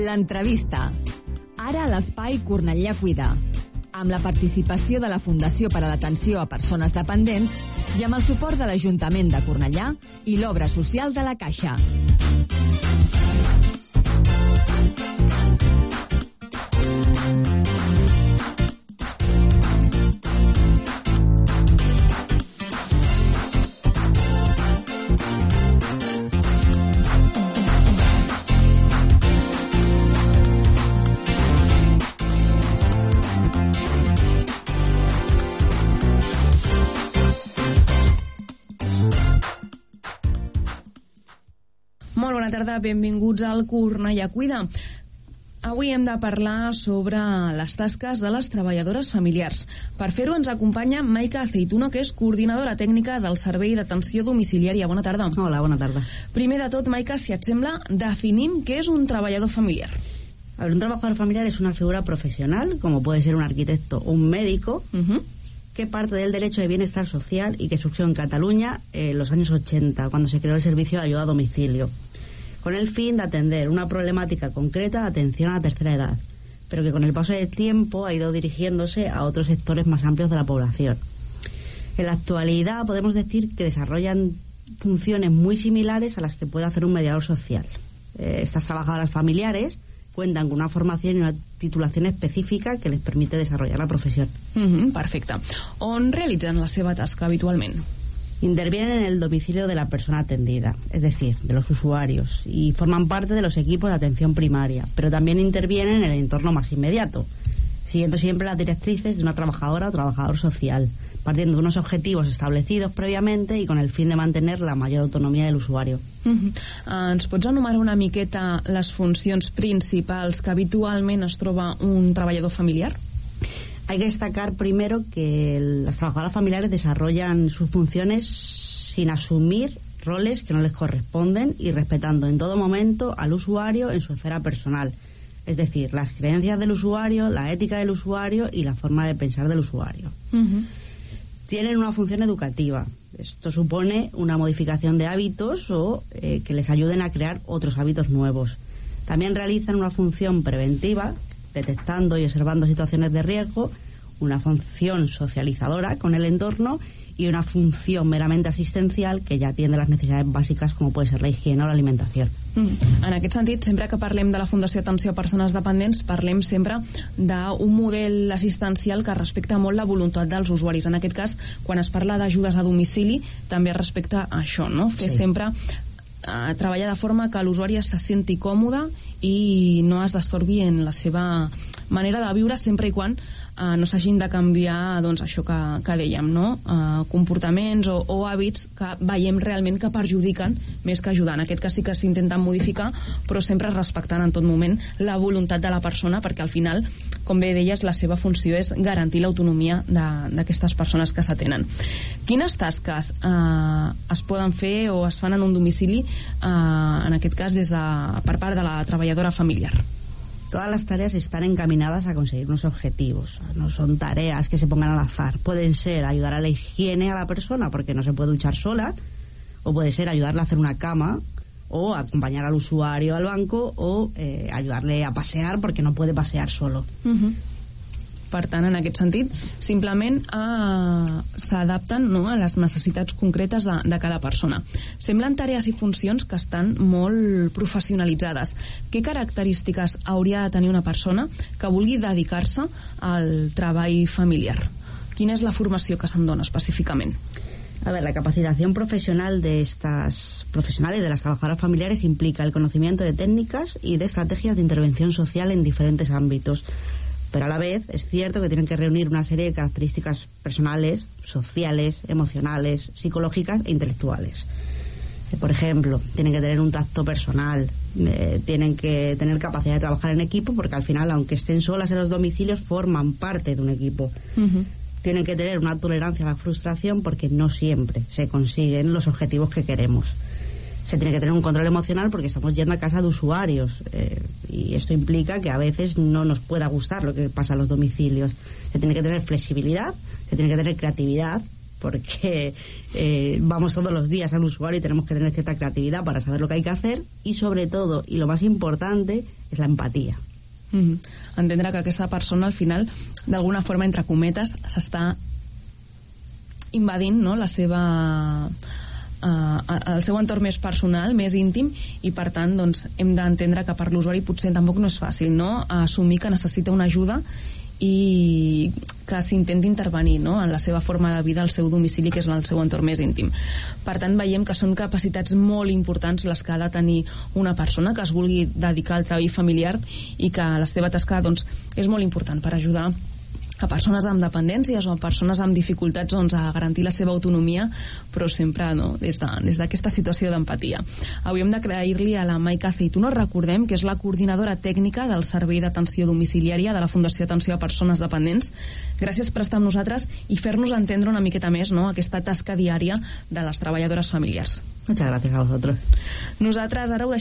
L'entrevista. Ara a l'Espai Cornellà Cuida, amb la participació de la Fundació per a l'Atenció a Persones Dependents i amb el suport de l'Ajuntament de Cornellà i l'Obra Social de la Caixa. Molt bona tarda, benvinguts al Cornellà Cuida. Avui hem de parlar sobre les tasques de les treballadores familiars. Per fer-ho ens acompanya Maika Aceituno, que és coordinadora tècnica del Servei d'Atenció Domiciliària. Bona tarda. Hola, bona tarda. Primer de tot, Maika, si et sembla, definim què és un treballador familiar. A ver, un trabajador familiar es una figura profesional, como puede ser un arquitecto o un médico, que parte del derecho de bienestar social y que surgió en Cataluña en los años 80, cuando se creó el servicio de ayuda a domicilio, con el fin de atender una problemática concreta de atención a la tercera edad, pero que con el paso del tiempo ha ido dirigiéndose a otros sectores más amplios de la población. En la actualidad podemos decir que desarrollan funciones muy similares a las que puede hacer un mediador social. Estas trabajadoras familiares cuentan con una formación y una titulación específica que les permite desarrollar la profesión. Perfecte. On realitzen la seva tasca habitualment? Intervienen en el domicilio de la persona atendida, es decir, de los usuarios, y forman parte de los equipos de atención primaria, pero también intervienen en el entorno más inmediato, siguiendo siempre las directrices de una trabajadora o trabajador social, partiendo de unos objetivos establecidos previamente y con el fin de mantener la mayor autonomía del usuario. Ens pots enumerar una miqueta les funcions principals que habitualment es troba un treballador familiar? Hay que destacar primero que las trabajadoras familiares desarrollan sus funciones sin asumir roles que no les corresponden y respetando en todo momento al usuario en su esfera personal, es decir, las creencias del usuario, la ética del usuario y la forma de pensar del usuario. Tienen una función educativa. Esto supone una modificación de hábitos o que les ayuden a crear otros hábitos nuevos. También realizan una función preventiva, detectando y observando situaciones de riesgo, una función socializadora con el entorno y una función meramente asistencial que ja atiende les necessitats bàsiques com pot ser la higiene o l'alimentació. En aquest sentit, sempre que parlem de la Fundació Atenció a Persones Dependents, parlem sempre d'un model assistencial que respecta molt la voluntat dels usuaris. En aquest cas, quan es parla d'ajudes a domicili, també respecta això, no? Fer sempre treballar de forma que l'usuari se senti còmode i no es destorbi en la seva manera de viure, sempre i quan no s'hagin de canviar, doncs, això que dèiem, no? Comportaments o hàbits que veiem realment que perjudiquen més que ajudar. En aquest cas sí que s'intenten modificar, però sempre respectant en tot moment la voluntat de la persona, perquè al final, com bé deies, la seva funció és garantir l'autonomia d'aquestes persones que s'atenen. Quines tasques es poden fer o es fan en un domicili, en aquest cas per part de la treballadora familiar? Todas las tareas están encaminadas a conseguir unos objetivos. No son tareas que se pongan al azar. Pueden ser ayudar a la higiene a la persona porque no se puede duchar sola, o puede ser ayudarle a hacer una cama, o acompañar al usuario al banco, o ayudarle a pasear porque no puede pasear solo. Per tant, en aquest sentit, simplement s'adapten, no, a les necessitats concretes de cada persona. Semblen tarees i funcions que estan molt professionalitzades. Què característiques hauria de tenir una persona que vulgui dedicar-se al treball familiar? Quina és la formació que se'n dona específicament? A ver, la capacitación profesional de estas profesionales, de las trabajadoras familiares, implica el conocimiento de técnicas y de estrategias de intervención social en diferentes ámbitos. Pero a la vez es cierto que tienen que reunir una serie de características personales, sociales, emocionales, psicológicas e intelectuales. Por ejemplo, tienen que tener un tacto personal, tienen que tener capacidad de trabajar en equipo, porque al final, aunque estén solas en los domicilios, forman parte de un equipo. Tienen que tener una tolerancia a la frustración, porque no siempre se consiguen los objetivos que queremos. Se tiene que tener un control emocional porque estamos yendo a casa de usuarios, y esto implica que a veces no nos pueda gustar lo que pasa en los domicilios. Se tiene que tener flexibilidad, se tiene que tener creatividad, porque vamos todos los días al usuario y tenemos que tener cierta creatividad para saber lo que hay que hacer, y sobre todo, y lo más importante, es la empatía. Entendre que aquesta persona al final d'alguna forma, entre cometes, s'està invadint, no?, la seva el seu entorn més personal, més íntim, i per tant doncs, hem d'entendre que per l'usuari potser tampoc no és fàcil, no?, assumir que necessita una ajuda i que s'intenti intervenir, no?, en la seva forma de vida, al seu domicili, que és el seu entorn més íntim. Per tant, veiem que són capacitats molt importants les que ha de tenir una persona que es vulgui dedicar al treball familiar, i que la seva tasca doncs, és molt important per ajudar a persones amb dependències o a persones amb dificultats, doncs, a garantir la seva autonomia, però sempre, no?, des d'aquesta situació d'empatia. Avui hem d'agrair-li a la Maika Aceituno, recordem que és la coordinadora tècnica del Servei d'Atenció Domiciliària de la Fundació Atenció a Persones Dependents. Gràcies per estar amb nosaltres i fer-nos entendre una miqueta més, no?, aquesta tasca diària de les treballadores familiars. Muchas gracias a vosotros. Nosaltres ara ho